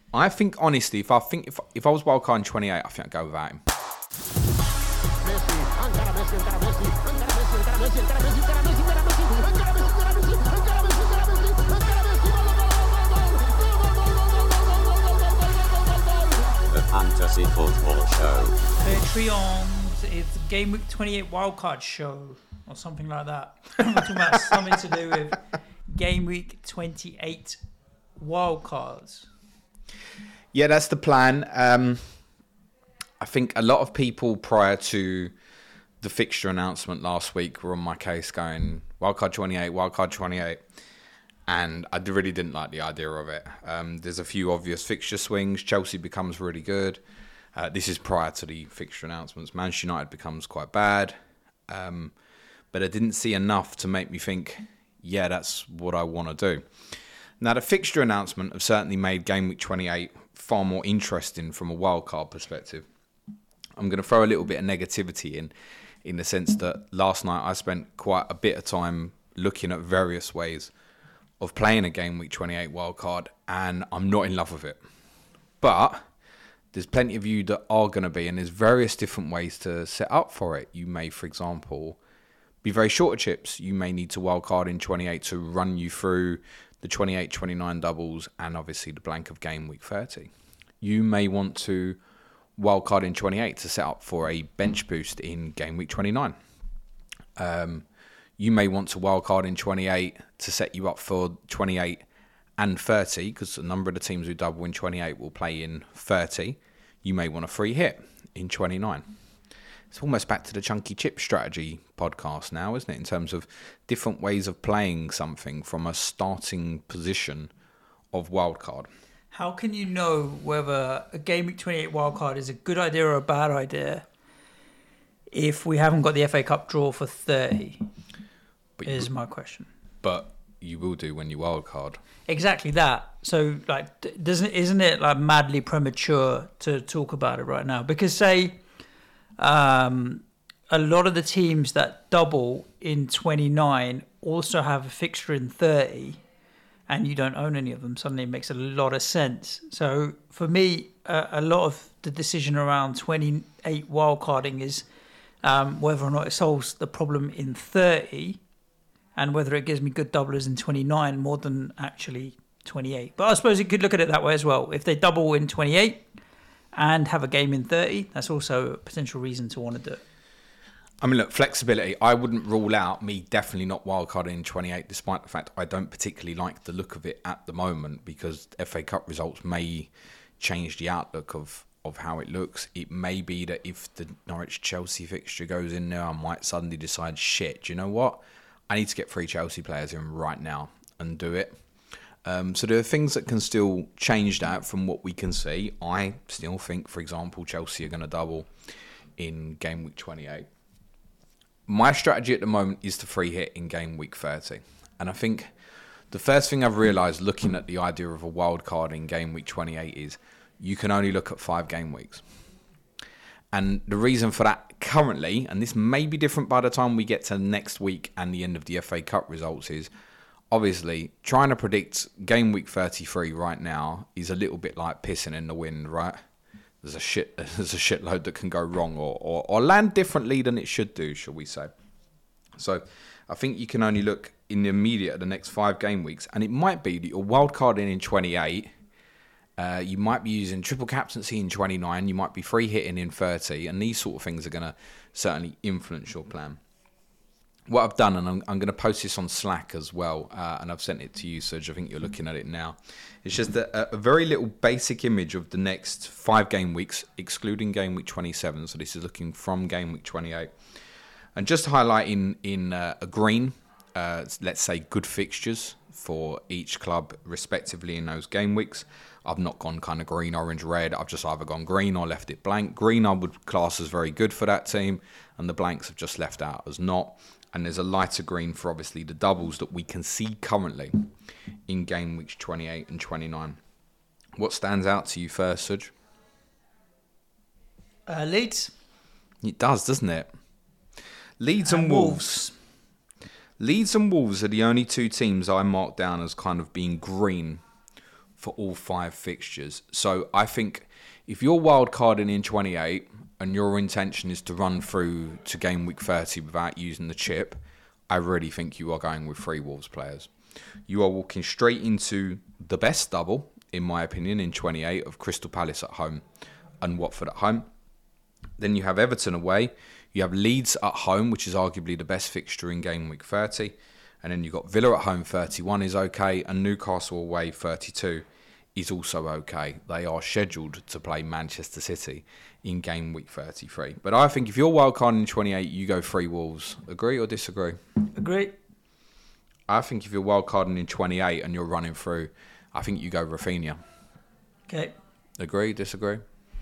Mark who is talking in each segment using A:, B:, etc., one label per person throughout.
A: I think honestly, if I was wildcard in 28, I think I'd go without him.
B: The Fantasy Football Show.
C: Patreons, it's Game Week 28 Wildcard Show, or something like that. We're talking about something to do with Game Week 28 Wildcards.
A: Yeah, that's the plan. I think a lot of people prior to the fixture announcement last week were on my case going, Wildcard 28. And I really didn't like the idea of it. There's a few obvious fixture swings. Chelsea becomes really good. This is prior to the fixture announcements. Manchester United becomes quite bad. But I didn't see enough to make me think, yeah, that's what I want to do. Now, the fixture announcement have certainly made Game Week 28 far more interesting from a wildcard perspective. I'm going to throw a little bit of negativity in the sense that last night I spent quite a bit of time looking at various ways of playing a Game Week 28 wildcard, and I'm not in love with it. But there's plenty of you that are going to be, and there's various different ways to set up for it. You may, for example, be very short of chips. You may need to wildcard in 28 to run you through the 28-29 doubles and obviously the blank of Game Week 30. You may want to wildcard in 28 to set up for a bench boost in Game Week 29. You may want to wildcard in 28 to set you up for 28 and 30, because a number of the teams who double in 28 will play in 30. You may want a free hit in 29. It's almost back to the chunky chip strategy podcast now, isn't it? In terms of different ways of playing something from a starting position of wildcard.
C: How can you know whether a Game Week 28 wildcard is a good idea or a bad idea if we haven't got the FA Cup draw for 30? Is my question.
A: But you will do when you wildcard.
C: Exactly that. So, like, isn't it like madly premature to talk about it right now? Because say a lot of the teams that double in 29 also have a fixture in 30, and you don't own any of them. Suddenly, it makes a lot of sense. So, for me, a lot of the decision around 28 wildcarding is whether or not it solves the problem in 30. And whether it gives me good doublers in 29 more than actually 28. But I suppose you could look at it that way as well. If they double in 28 and have a game in 30, that's also a potential reason to want to do it.
A: I mean, look, flexibility. I wouldn't rule out me definitely not wildcarding in 28, despite the fact I don't particularly like the look of it at the moment, because FA Cup results may change the outlook of how it looks. It may be that if the Norwich-Chelsea fixture goes in there, I might suddenly decide, shit, do you know what? I need to get 3 Chelsea players in right now and do it. So there are things that can still change that from what we can see. I still think, for example, Chelsea are going to double in Game Week 28. My strategy at the moment is to free hit in Game Week 30. And I think the first thing I've realised looking at the idea of a wild card in Game Week 28 is you can only look at 5 game weeks. And the reason for that currently, and this may be different by the time we get to next week and the end of the FA Cup results, is obviously trying to predict Game Week 33 right now is a little bit like pissing in the wind, right? There's a shitload that can go wrong or land differently than it should do, shall we say. So I think you can only look in the immediate at the next 5 game weeks, and it might be that you're wildcarding in 28. You might be using triple captaincy in 29. You might be free hitting in 30. And these sort of things are going to certainly influence your plan. What I've done, and I'm going to post this on Slack as well, and I've sent it to you, Serge. I think you're looking at it now. It's just a very little basic image of the next 5 game weeks, excluding Game Week 27. So this is looking from Game Week 28. And just highlighting in a green, let's say good fixtures for each club respectively in those game weeks. I've not gone kind of green, orange, red. I've just either gone green or left it blank. Green I would class as very good for that team, and the blanks have just left out as not. And there's a lighter green for obviously the doubles that we can see currently in game weeks 28 and 29. What stands out to you first, Suj?
C: Leeds.
A: It does, doesn't it? Leeds and Wolves. Leeds and Wolves are the only 2 teams I marked down as kind of being green for all 5 fixtures. So I think if you're wildcarding in 28 and your intention is to run through to game week 30 without using the chip, I really think you are going with 3 Wolves players. You are walking straight into the best double, in my opinion, in 28 of Crystal Palace at home and Watford at home. Then you have Everton away. You have Leeds at home, which is arguably the best fixture in game week 30. And then you've got Villa at home, 31 is okay. And Newcastle away, 32 is also okay. They are scheduled to play Manchester City in game week 33. But I think if you're wildcarding in 28, you go 3 Wolves. Agree or disagree?
C: Agree.
A: I think if you're wildcarding in 28 and you're running through, I think you go Rafinha.
C: Okay.
A: Agree, disagree?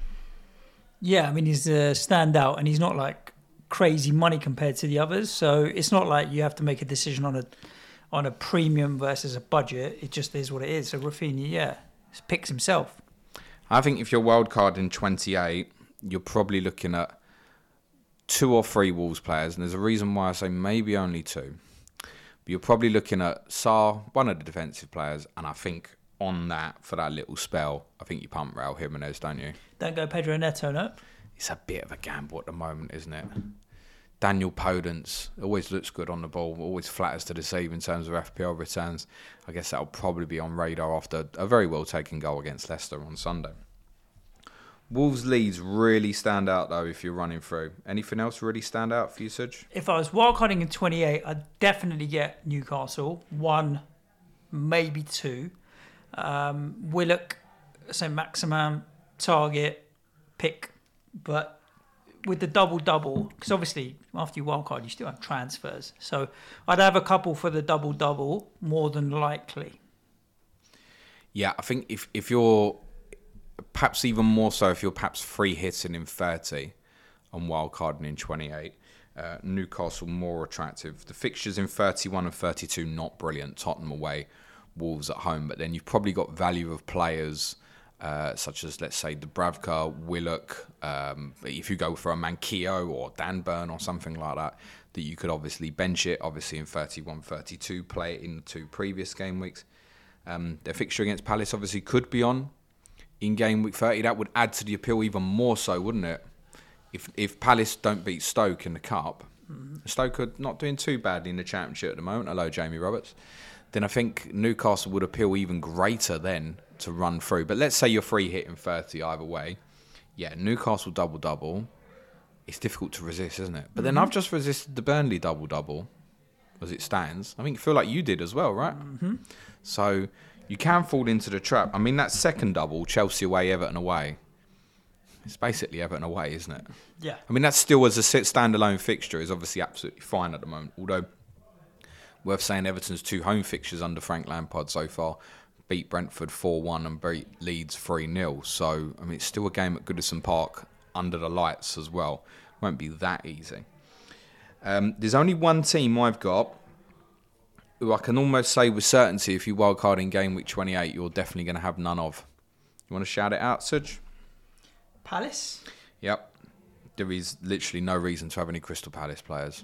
C: Yeah, I mean, he's a standout and he's not like crazy money compared to the others. So it's not like you have to make a decision on a premium versus a budget. It just is what it is. So Rafinha, yeah, picks himself.
A: I think if you're wildcarding 28, you're probably looking at 2 or 3 Wolves players. And there's a reason why I say maybe only 2. But you're probably looking at Sarr, one of the defensive players, and I think on that, for that little spell, I think you pump Raul Jimenez, don't you?
C: Don't go Pedro Neto, no?
A: It's a bit of a gamble at the moment, isn't it? Daniel Podence always looks good on the ball, always flatters to deceive in terms of FPL returns. I guess that'll probably be on radar after a very well taken goal against Leicester on Sunday. Wolves Leeds really stand out though if you're running through. Anything else really stand out for you, Suj?
C: If I was wildcarding in 28, I'd definitely get Newcastle. 1, maybe 2. Willock, St. Maximin, Target, pick. But with the double-double, because obviously after you wildcard, you still have transfers. So I'd have a couple for the double-double, more than likely.
A: Yeah, I think if you're, perhaps even more so if you're perhaps free hitting in 30 and wildcarding in 28, Newcastle more attractive. The fixtures in 31 and 32 not brilliant. Tottenham away, Wolves at home, but then you've probably got value of players such as, let's say, Dubravka, Willock. If you go for a Manquillo or Dan Burn or something like that you could obviously bench it. Obviously in 31, 32, play it in the 2 previous game weeks. Their fixture against Palace obviously could be on in game week 30. That would add to the appeal even more so, wouldn't it? If Palace don't beat Stoke in the Cup, Stoke are not doing too badly in the Championship at the moment. Hello, Jamie Roberts. Then I think Newcastle would appeal even greater then to run through. But let's say you're free hitting 30 either way. Yeah, Newcastle double-double. It's difficult to resist, isn't it? But then I've just resisted the Burnley double-double as it stands. I think I feel like you did as well, right? Mm-hmm. So you can fall into the trap. I mean, that second double, Chelsea away, Everton away, it's basically Everton away, isn't it?
C: Yeah.
A: I mean, that's still as a standalone fixture is obviously absolutely fine at the moment. Although, worth saying Everton's 2 home fixtures under Frank Lampard so far beat Brentford 4-1 and beat Leeds 3-0. So, I mean, it's still a game at Goodison Park under the lights as well. Won't be that easy. There's only one team I've got who I can almost say with certainty if you wildcard in game week 28, you're definitely going to have none of. You want to shout it out, Suj?
C: Palace?
A: Yep. There is literally no reason to have any Crystal Palace players.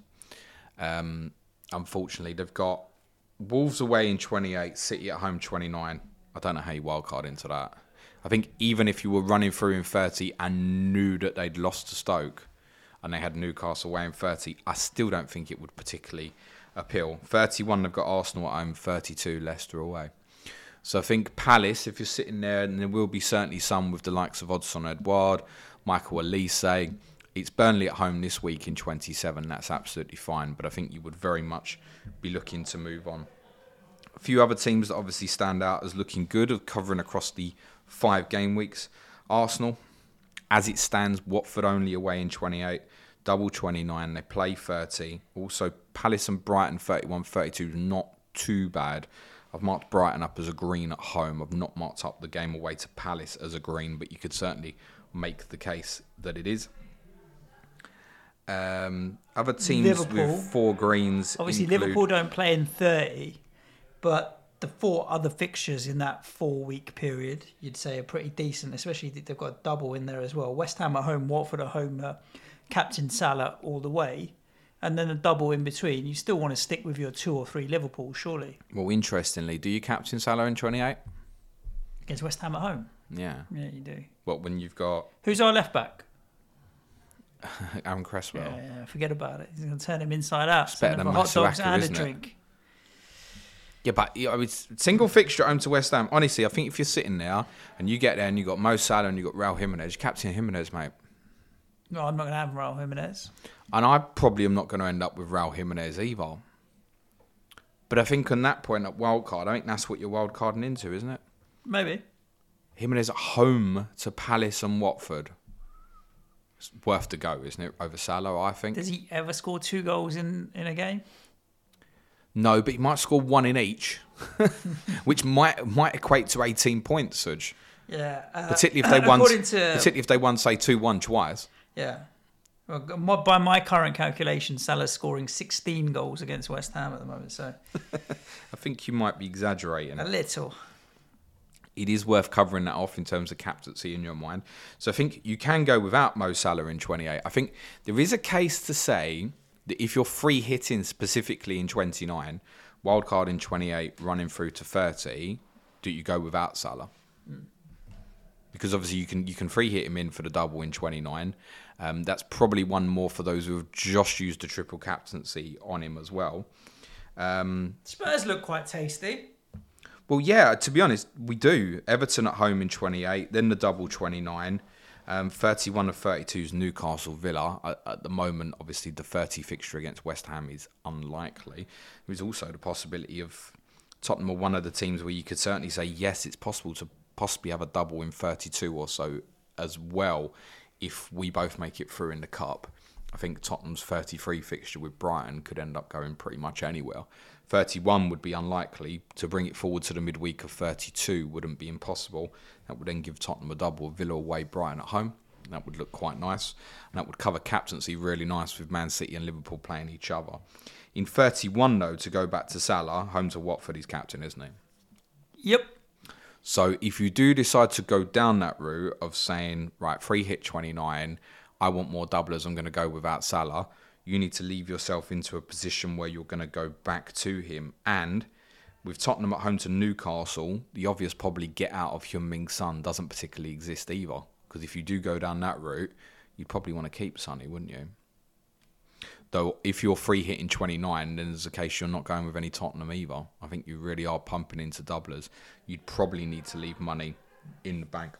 A: Unfortunately, they've got Wolves away in 28, City at home 29. I don't know how you wildcard into that. I think even if you were running through in 30 and knew that they'd lost to Stoke and they had Newcastle away in 30, I still don't think it would particularly appeal. 31, they've got Arsenal at home, 32, Leicester away. So I think Palace, if you're sitting there, and there will be certainly some with the likes of Odsonne Edouard, Michael Elise. It's Burnley at home this week in 27. That's absolutely fine. But I think you would very much be looking to move on. A few other teams that obviously stand out as looking good, of covering across the 5 game weeks. Arsenal, as it stands, Watford only away in 28. Double 29. They play 30. Also, Palace and Brighton 31, 32. Not too bad. I've marked Brighton up as a green at home. I've not marked up the game away to Palace as a green, but you could certainly make the case that it is. Other teams
C: Liverpool,
A: with 4 greens.
C: Obviously, Liverpool don't play in 30, but the 4 other fixtures in that 4-week period, you'd say, are pretty decent, especially they've got a double in there as well. West Ham at home, Watford at home, Captain Salah all the way. And then a double in between. You still want to stick with your 2 or 3 Liverpool, surely.
A: Well, interestingly, do you captain Salah in 28?
C: Against West Ham at home.
A: Yeah.
C: Yeah, you do.
A: What, when you've got
C: Who's our left back?
A: Aaron Cresswell?
C: Yeah, forget about it. He's going to turn him inside out.
A: It's better
C: Send him
A: than
C: for hot dogs
A: Masuaku,
C: and a
A: isn't it?
C: drink.
A: Yeah, but single fixture at home to West Ham. Honestly, I think if you're sitting there and you get there and you've got Mo Salah and you've got Raul Jimenez, captain Jimenez, mate.
C: No, I'm not going to have Raul Jimenez.
A: And I probably am not going to end up with Raul Jimenez either. But I think on that point, at wildcard, I think that's what you're wildcarding into, isn't it?
C: Maybe.
A: Jimenez at home to Palace and Watford. It's worth the go, isn't it? Over Salah, I think.
C: Does he ever score 2 goals in a game?
A: No, but he might score 1 in each, which might equate to 18 points, Suj.
C: Yeah.
A: Particularly if they won.
C: According to,
A: particularly if they won, say 2-1 twice.
C: Yeah. Well, by my current calculation, Salah's scoring 16 goals against West Ham at the moment, so
A: I think you might be exaggerating.
C: a little.
A: It is worth covering that off in terms of captaincy in your mind. So I think you can go without Mo Salah in 28. I think there is a case to say that if you're free hitting specifically in 29, wildcard in 28, running through to 30, do you go without Salah? Because obviously you can free hit him in for the double in 29. That's probably one more for those who have just used the triple captaincy on him as well.
C: Spurs look quite tasty.
A: Well, yeah, to be honest, we do. Everton at home in 28, then the double 29. 31 of 32 is Newcastle Villa. At the moment, obviously, the 30 fixture against West Ham is unlikely. There's also the possibility of Tottenham are one of the teams where you could certainly say, yes, it's possible to possibly have a double in 32 or so as well if we both make it through in the Cup. I think Tottenham's 33 fixture with Brighton could end up going pretty much anywhere. 31 would be unlikely. To bring it forward to the midweek of 32 wouldn't be impossible. That would then give Tottenham a double, Villa away, Brighton at home. That would look quite nice. And that would cover captaincy really nice with Man City and Liverpool playing each other. In 31, though, to go back to Salah, home to Watford, he's captain, isn't he?
C: Yep.
A: So if you do decide to go down that route of saying, right, free hit 29, I want more doublers, I'm going to go without Salah, you need to leave yourself into a position where you're going to go back to him. And with Tottenham at home to Newcastle, the obvious probably get out of Heung-min Son doesn't particularly exist either. Because if you do go down that route, you'd probably want to keep Sonny, wouldn't you? Though if you're free hitting 29, then there's a case you're not going with any Tottenham either. I think you really are pumping into doublers. You'd probably need to leave money in the bank.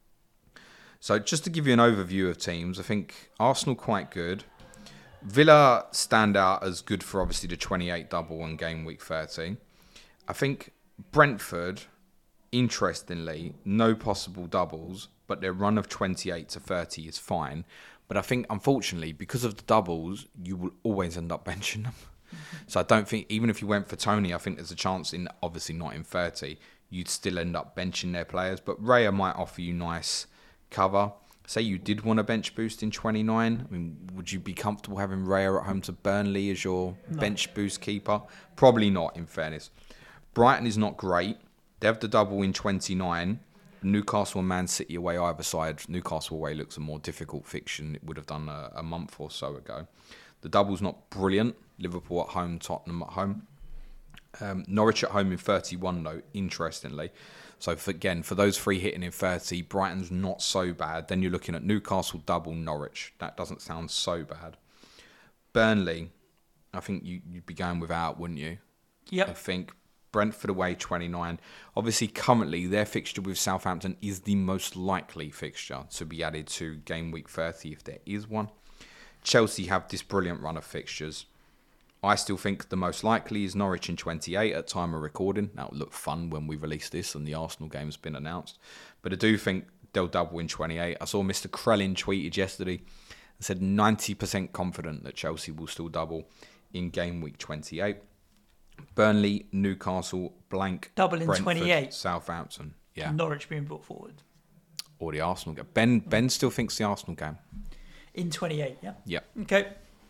A: So just to give you an overview of teams, I think Arsenal quite good. Villa stand out as good for obviously the 28 double and game week 30. I think Brentford, interestingly, no possible doubles, but their run of 28 to 30 is fine. But I think, unfortunately, because of the doubles, you will always end up benching them. So I don't think, even if you went for Tony, I think there's a chance, in obviously not in 30, you'd still end up benching their players. But Raya might offer you nice cover. Say you did want a bench boost in 29. I mean, would you be comfortable having Raya at home to Burnley as your bench boost keeper? Probably not, in fairness. Brighton is not great. They have the double in 29. Newcastle and Man City away either side. Newcastle away looks a more difficult fixture than it would have done a month or so ago. The double's not brilliant. Liverpool at home, Tottenham at home. Norwich at home in 31, though, interestingly. So, for those free hitting in 30, Brighton's not so bad. Then you're looking at Newcastle, double, Norwich. That doesn't sound so bad. Burnley, I think you'd be going without, wouldn't you?
C: Yep.
A: I think Brentford away 29. Obviously, currently, their fixture with Southampton is the most likely fixture to be added to game week 30 if there is one. Chelsea have this brilliant run of fixtures. I still think the most likely is Norwich in 28 at time of recording. That will look fun when we release this and the Arsenal game's been announced. But I do think they'll double in 28. I saw Mr. Krellin tweeted yesterday and said 90% confident that Chelsea will still double in game week 28. Burnley, Newcastle, blank,
C: Double in
A: Brentford,
C: 28.
A: Southampton. Yeah.
C: Norwich being brought forward.
A: Or the Arsenal game. Ben still thinks the Arsenal game.
C: In 28, yeah?
A: Yeah.
C: Okay.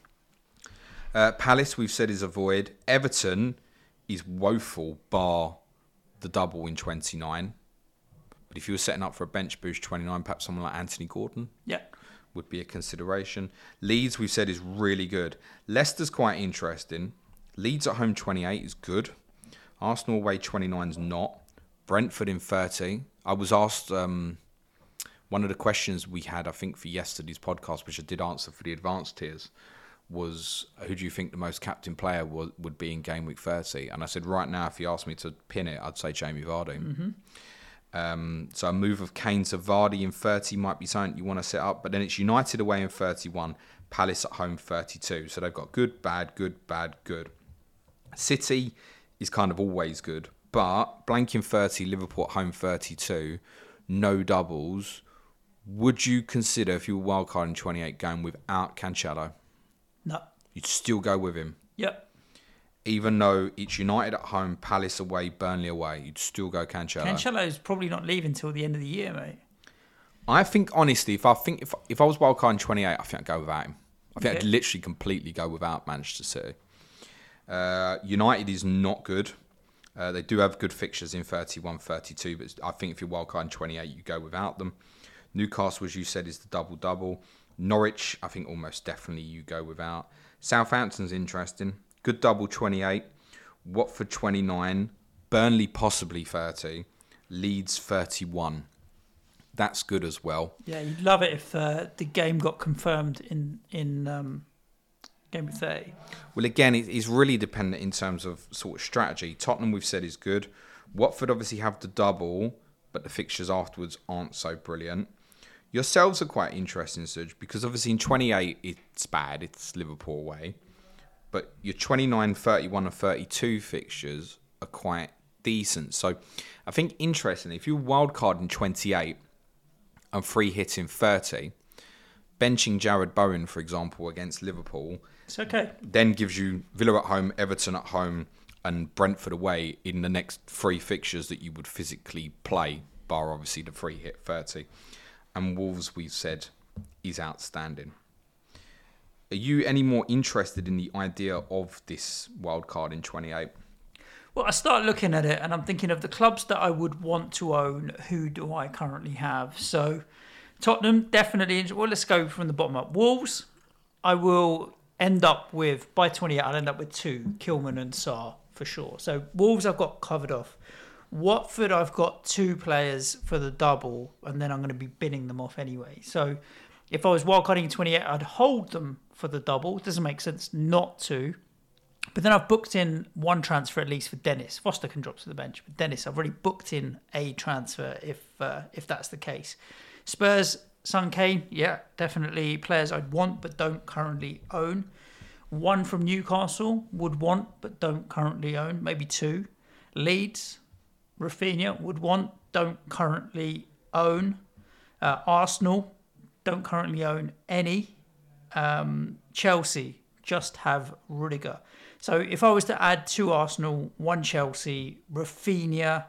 A: Palace, we've said, is a void. Everton is woeful, bar the double in 29. But if you were setting up for a bench boost 29, perhaps someone like Anthony Gordon would be a consideration. Leeds, we've said, is really good. Leicester's quite interesting. Leeds at home 28 is good. Arsenal away 29 is not. Brentford in 30, I was asked one of the questions we had, I think, for yesterday's podcast, which I did answer for the advanced tiers, was who do you think the most captain player would be in game week 30? And I said, right now, if you asked me to pin it, I'd say Jamie Vardy. So a move of Kane to Vardy in 30 might be something you want to set up, but then it's United away in 31, Palace at home 32. So they've got good, bad, good, bad, good. City is kind of always good, but blank in 30, Liverpool at home 32, no doubles. Would you consider, if you were wildcard in 28, going without Cancelo?
C: No.
A: You'd still go with him?
C: Yep.
A: Even though it's United at home, Palace away, Burnley away, you'd still go Cancelo?
C: Cancelo's probably not leaving till the end of the year, mate.
A: I think, honestly, if I was wildcard in 28, I think I'd go without him. I think I'd literally completely go without Manchester City. United is not good. They do have good fixtures in 31, 32, but I think if you're wildcard in 28, you go without them. Newcastle, as you said, is the double-double. Norwich, I think almost definitely you go without. Southampton's interesting. Good double 28. Watford 29. Burnley possibly 30. Leeds 31. That's good as well.
C: Yeah, you'd love it if the game got confirmed in game of 30.
A: Well, again, it's really dependent in terms of sort of strategy. Tottenham, we've said, is good. Watford obviously have the double, but the fixtures afterwards aren't so brilliant. Yourselves are quite interesting, Serge, because obviously in 28, it's bad. It's Liverpool away. But your 29, 31 and 32 fixtures are quite decent. So I think, interestingly, if you're wildcard in 28 and free hit in 30, benching Jared Bowen, for example, against Liverpool,
C: it's okay.
A: Then gives you Villa at home, Everton at home, and Brentford away in the next 3 fixtures that you would physically play, bar obviously the free hit 30. And Wolves, we've said, is outstanding. Are you any more interested in the idea of this wildcard in 28?
C: Well, I start looking at it and I'm thinking of the clubs that I would want to own. Who do I currently have? So Tottenham, definitely. Well, let's go from the bottom up. Wolves, I will end up with, by 28, I'll end up with 2, Kilman and Sarr, for sure. So Wolves I've got covered off. Watford, I've got 2 players for the double, and then I'm going to be binning them off anyway. So if I was wildcarding 28, I'd hold them for the double. It doesn't make sense not to. But then I've booked in 1 transfer at least for Dennis. Foster can drop to the bench, but Dennis, I've already booked in a transfer if that's the case. Spurs, Son, Kane, yeah, definitely players I'd want but don't currently own. 1 from Newcastle, would want but don't currently own, maybe 2. Leeds, Rafinha, would want, don't currently own. Arsenal, don't currently own any. Chelsea, just have Rudiger. So if I was to add 2 Arsenal, 1 Chelsea, Rafinha,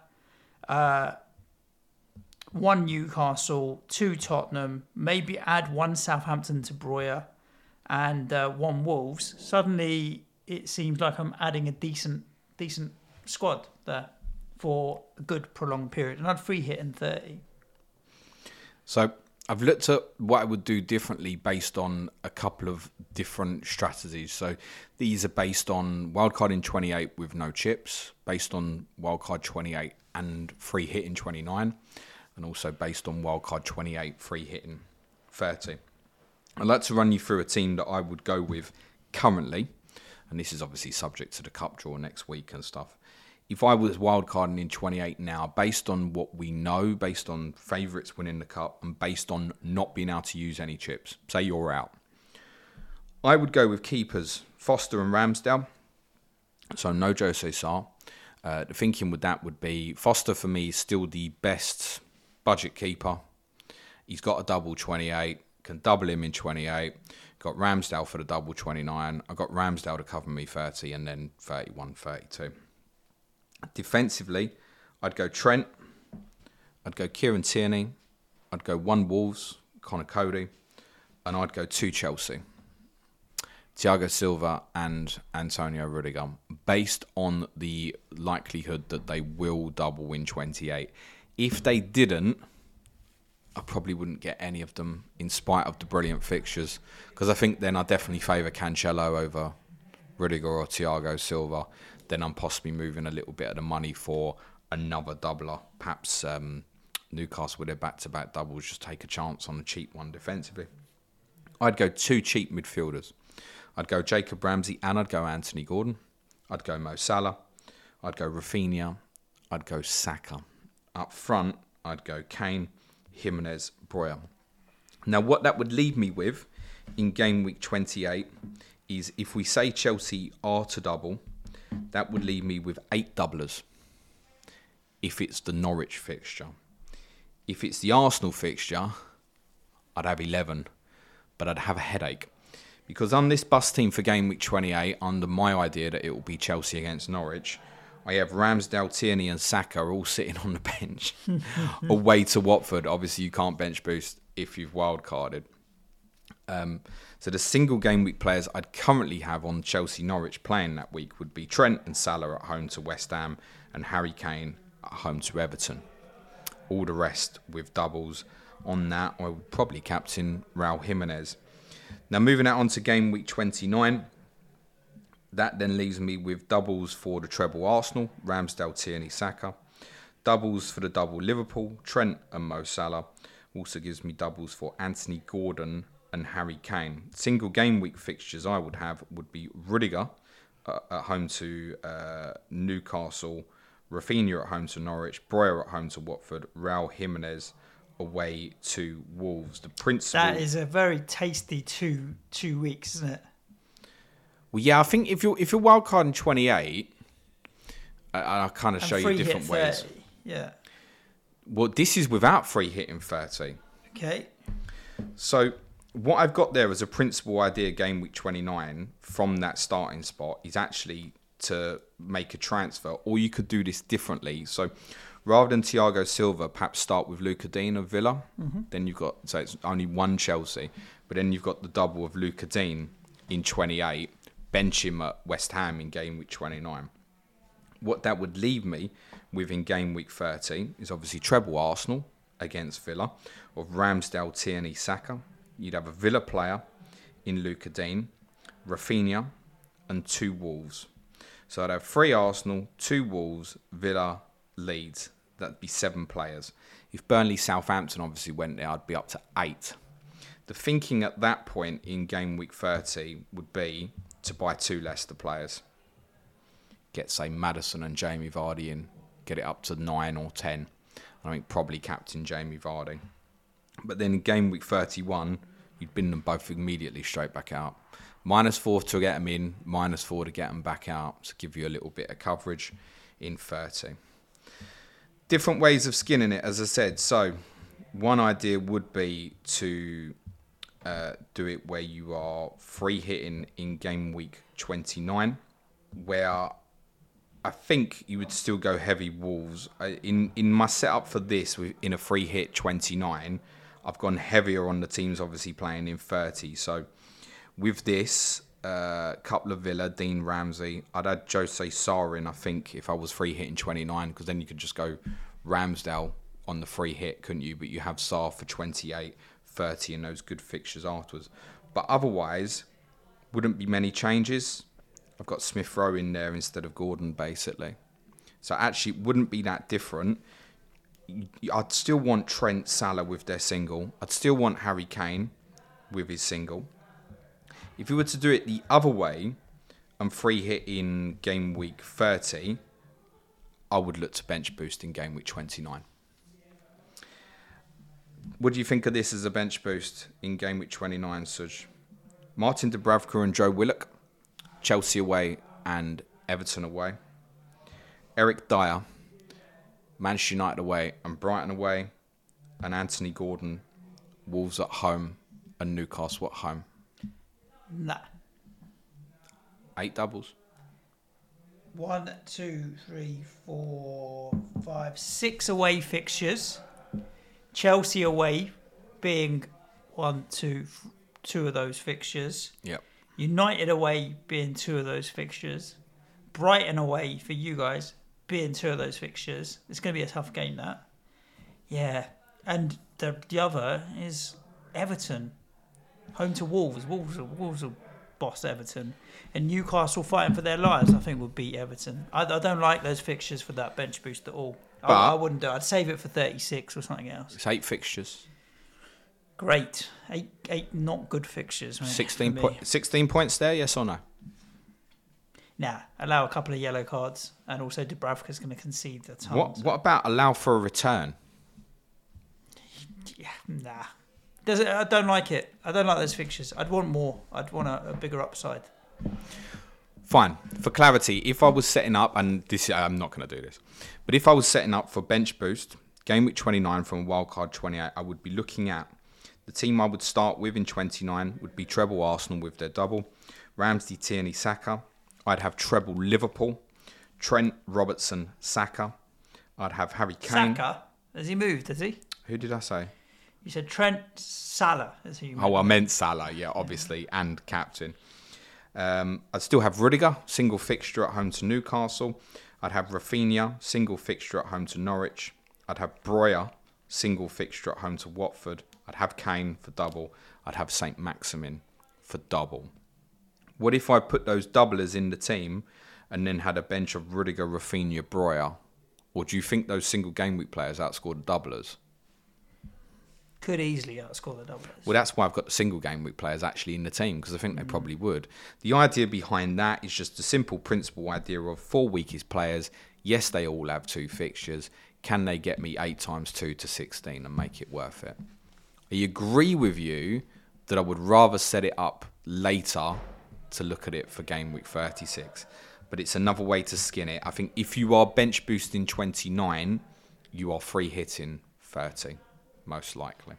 C: 1 Newcastle, 2 Tottenham, maybe add 1 Southampton to Breuer and 1 Wolves, suddenly it seems like I'm adding a decent squad there for a good prolonged period. And I'd free hit in 30.
A: So I've looked at what I would do differently based on a couple of different strategies. So these are based on wildcard in 28 with no chips, based on wildcard 28 and free hit in 29, and also based on wildcard 28, free hit in 30. I'd like to run you through a team that I would go with currently, and this is obviously subject to the cup draw next week and stuff. If I was wildcarding in 28 now, based on what we know, based on favourites winning the cup, and based on not being able to use any chips, say you're out, I would go with keepers Foster and Ramsdale. So no Jose Sarr. The thinking with that would be Foster for me is still the best budget keeper. He's got a double 28, can double him in 28. Got Ramsdale for the double 29. I got Ramsdale to cover me 30 and then 31, 32. Defensively, I'd go Trent. I'd go Kieran Tierney. I'd go 1 Wolves, Connor Cody. And I'd go 2 Chelsea, Thiago Silva and Antonio Rudiger, based on the likelihood that they will double in 28. If they didn't, I probably wouldn't get any of them in spite of the brilliant fixtures, because I think then I definitely favour Cancelo over Rudiger or Thiago Silva. Then I'm possibly moving a little bit of the money for another doubler, perhaps Newcastle with their back-to-back doubles just take a chance on a cheap one defensively. I'd go 2 cheap midfielders. I'd go Jacob Ramsey and I'd go Anthony Gordon. I'd go Mo Salah. I'd go Rafinha. I'd go Saka. Up front, I'd go Kane, Jimenez, Breuer. Now, what that would leave me with in game week 28 is if we say Chelsea are to double, that would leave me with 8 doublers if it's the Norwich fixture. If it's the Arsenal fixture, I'd have 11, but I'd have a headache. Because on this bus team for game week 28, under my idea that it will be Chelsea against Norwich, I have Ramsdale, Tierney and Saka all sitting on the bench away to Watford. Obviously, you can't bench boost if you've wildcarded. So the single game week players I'd currently have on Chelsea-Norwich playing that week would be Trent and Salah at home to West Ham and Harry Kane at home to Everton. All the rest with doubles on that. I would probably captain Raul Jimenez. Now moving out on to game week 29, that then leaves me with doubles for the treble Arsenal, Ramsdale, Tierney, Saka. Doubles for the double Liverpool, Trent and Mo Salah. Also gives me doubles for Anthony Gordon and Harry Kane. Single game week fixtures I would have would be Rudiger at home to Newcastle, Rafinha at home to Norwich, Breuer at home to Watford, Raul Jimenez away to Wolves. The principle
C: That is a very tasty two weeks, isn't it?
A: Well, yeah, I think if you're wildcarding 28, I'll kind of show you different ways.
C: 30. Yeah.
A: Well, this is without free hitting 30.
C: Okay.
A: So what I've got there as a principal idea game week 29 from that starting spot is actually to make a transfer, or you could do this differently. So rather than Thiago Silva, perhaps start with Luca Dean of Villa. Mm-hmm. Then you've got, so it's only one Chelsea, but then you've got the double of Luca Dean in 28, bench him at West Ham in game week 29. What that would leave me with in game week 30 is obviously treble Arsenal against Villa of Ramsdale, Tierney, Saka. You'd have a Villa player in Luca Dean, Rafinha, and 2 Wolves. So I'd have 3 Arsenal, 2 Wolves, Villa, Leeds. That'd be 7 players. If Burnley, Southampton obviously went there, I'd be up to 8. The thinking at that point in game week 30 would be to buy 2 Leicester players. Get, say, Maddison and Jamie Vardy in, get it up to 9 or 10. I think probably captain Jamie Vardy. But then in game week 31, you'd bin them both immediately straight back out. -4 to get them in, -4 to get them back out, to give you a little bit of coverage in 30. Different ways of skinning it, as I said. So one idea would be to do it where you are free hitting in game week 29, where I think you would still go heavy Wolves. In my setup for this, in a free hit 29, I've gone heavier on the teams obviously playing in 30. So with this, couple of Villa, Dean Ramsey, I'd add Jose Sarr in, I think, if I was free hitting 29, because then you could just go Ramsdale on the free hit, couldn't you? But you have Sarr for 28, 30 and those good fixtures afterwards. But otherwise, wouldn't be many changes. I've got Smith Rowe in there instead of Gordon, basically. So actually, it wouldn't be that different. I'd still want Trent, Salah with their single. I'd still want Harry Kane with his single. If you were to do it the other way and free hit in game week 30, I would look to bench boost in game week 29. What do you think of this as a bench boost in game week 29, Suj? Martin Dubravka and Joe Willock, Chelsea away and Everton away. Eric Dyer, Manchester United away and Brighton away. And Anthony Gordon, Wolves at home and Newcastle at home.
C: Nah.
A: 8 doubles.
C: 1, 2, 3, 4, 5, 6 away fixtures. Chelsea away being 1, 2 of those fixtures.
A: Yep.
C: United away being 2 of those fixtures. Brighton away for you guys being 2 of those fixtures. It's going to be a tough game, that. Yeah. And the other is Everton. Home to Wolves. Wolves will boss Everton. And Newcastle fighting for their lives, I think, will beat Everton. I don't like those fixtures for that bench boost at all. I wouldn't do it. I'd save it for 36 or something else.
A: It's 8 fixtures.
C: Great. Eight not good fixtures. Mate,
A: 16 points there, yes or no?
C: Nah, allow a couple of yellow cards, and also Dubravka's going to concede the time.
A: What about allow for a return?
C: Yeah, nah. I don't like it. I don't like those fixtures. I'd want more. I'd want a bigger upside.
A: Fine. For clarity, if I was setting up, and I'm not going to do this, but if I was setting up for bench boost, game week 29 from wildcard 28, I would be looking at the team I would start with in 29 would be treble Arsenal with their double, Ramsey, Tierney, Saka. I'd have treble Liverpool, Trent, Robertson, Saka. I'd have Harry Kane.
C: Saka? Has he moved, has he?
A: Who did I say?
C: You said Trent, Salah. Has he moved?
A: Oh, I meant Salah, yeah, obviously, and captain. I'd still have Rudiger, single fixture at home to Newcastle. I'd have Rafinha, single fixture at home to Norwich. I'd have Breuer, single fixture at home to Watford. I'd have Kane for double. I'd have St. Maximin for double. What if I put those doublers in the team and then had a bench of Rudiger, Rafinha, Breuer? Or do you think those single game week players outscored the doublers?
C: Could easily outscore the doublers.
A: Well, that's why I've got the single game week players actually in the team, because I think they probably would. The idea behind that is just a simple principle idea of 4 weakest players. Yes, they all have 2 fixtures. Can they get me 8 times 2 to 16 and make it worth it? I agree with you that I would rather set it up later to look at it for game week 36. But it's another way to skin it. I think if you are bench boosting 29, you are free hitting 30, most likely.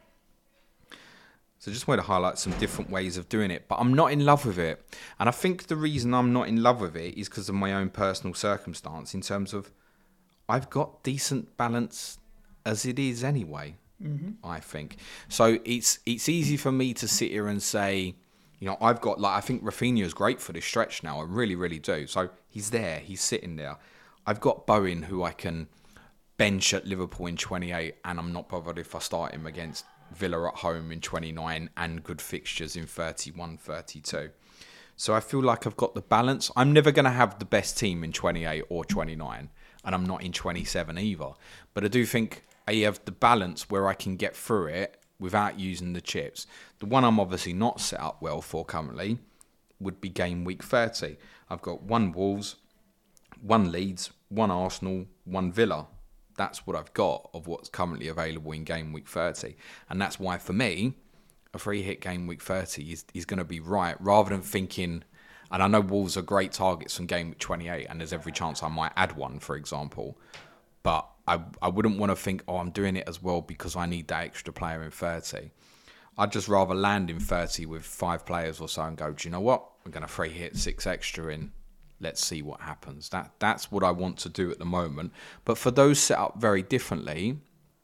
A: So just wanted to highlight some different ways of doing it. But I'm not in love with it. And I think the reason I'm not in love with it is because of my own personal circumstance in terms of I've got decent balance as it is anyway, I think. So it's easy for me to sit here and say, you know, I've got, I think Rafinha is great for this stretch now. I really, really do. So he's there. He's sitting there. I've got Bowen, who I can bench at Liverpool in 28, and I'm not bothered if I start him against Villa at home in 29 and good fixtures in 31, 32. So I feel like I've got the balance. I'm never going to have the best team in 28 or 29, and I'm not in 27 either. But I do think I have the balance where I can get through it without using the chips. The one I'm obviously not set up well for currently would be game week 30. I've got 1 Wolves, 1 Leeds, 1 Arsenal, 1 Villa. That's what I've got of what's currently available in game week 30. And that's why, for me, a free hit game week 30 is going to be right, rather than thinking, and I know Wolves are great targets from game week 28, and there's every chance I might add one, for example. But I wouldn't want to think, oh, I'm doing it as well because I need that extra player in 30. I'd just rather land in 30 with 5 players or so and go, do you know what? We're going to free hit 6 extra in. Let's see what happens. That's what I want to do at the moment. But for those set up very differently,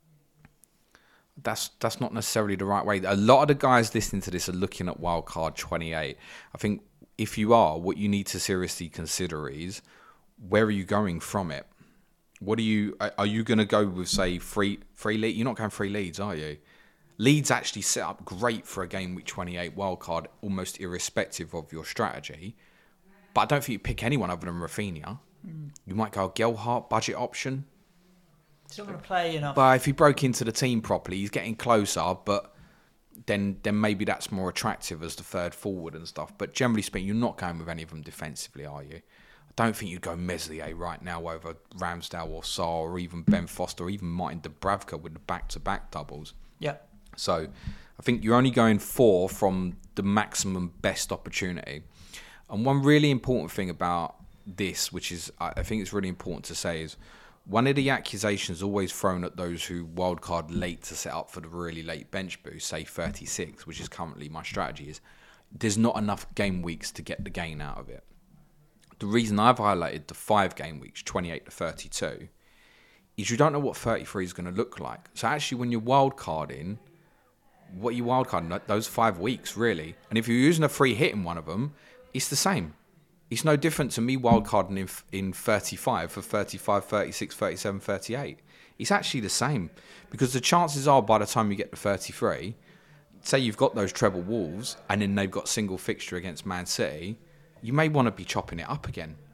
A: that's not necessarily the right way. A lot of the guys listening to this are looking at wildcard 28. I think if you are, what you need to seriously consider is, where are you going from it? Are you going to go with, say, free lead? You're not going free Leeds, are you? Leeds actually set up great for a game week 28 wildcard, almost irrespective of your strategy. But I don't think you pick anyone other than Rafinha. You might go Gelhardt, budget option.
C: He's not going to play enough.
A: But if he broke into the team properly, he's getting closer. But then maybe that's more attractive as the third forward and stuff. But generally speaking, you're not going with any of them defensively, are you? I don't think you'd go Meslier right now over Ramsdale or Sarr or even Ben Foster or even Martin Dubravka with the back-to-back doubles.
C: Yeah.
A: So I think you're only going 4 from the maximum best opportunity. And one really important thing about this, which is I think it's really important to say, is one of the accusations always thrown at those who wildcard late to set up for the really late bench boost, say 36, which is currently my strategy, is there's not enough game weeks to get the gain out of it. The reason I've highlighted the 5 game weeks, 28 to 32, is you don't know what 33 is going to look like. So actually, when you're wildcarding, what you wildcarding, those 5 weeks, really. And if you're using a free hit in one of them, it's the same. It's no different to me wildcarding in 35 for 35, 36, 37, 38. It's actually the same. Because the chances are, by the time you get to 33, say you've got those treble Wolves, and then they've got single fixture against Man City, you may want to be chopping it up again.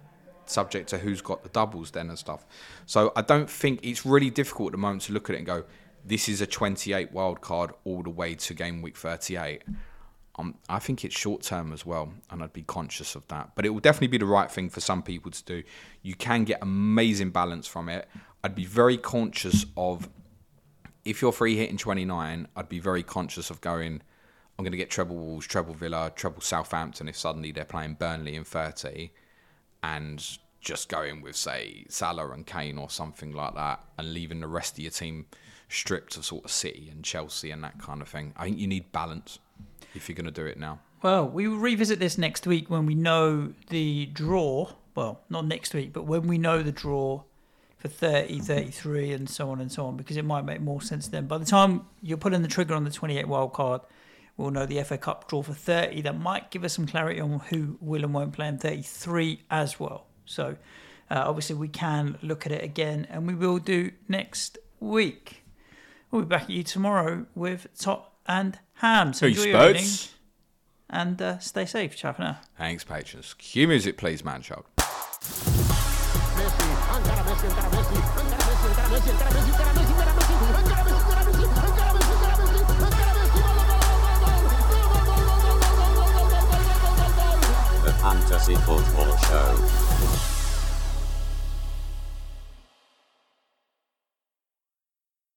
A: subject to who's got the doubles then and stuff. So I don't think it's really difficult at the moment to look at it and go, this is a 28 wild card all the way to game week 38. I think it's short term as well, and I'd be conscious of that. But it will definitely be the right thing for some people to do. You can get amazing balance from it. I'd be very conscious of, if you're free hitting 29, I'd be very conscious of going, I'm going to get treble Wolves, treble Villa, treble Southampton if suddenly they're playing Burnley in 30, and just going with, say, Salah and Kane or something like that, and leaving the rest of your team stripped of sort of City and Chelsea and that kind of thing. I think you need balance if you're going to do it now.
C: Well, we will revisit this next week when we know the draw. Well, not next week, but when we know the draw for 30, 33 and so on, because it might make more sense then. By the time you're pulling the trigger on the 28 wild card, we'll know the FA Cup draw for 30. That might give us some clarity on who will and won't play in 33 as well. So obviously we can look at it again, and we will do next week. We'll be back at you tomorrow with Top and Ham. So enjoy your evening and stay safe. Ciao for now.
A: Thanks, patrons. Cue music, please, man child.
B: The Fantasy Football Show.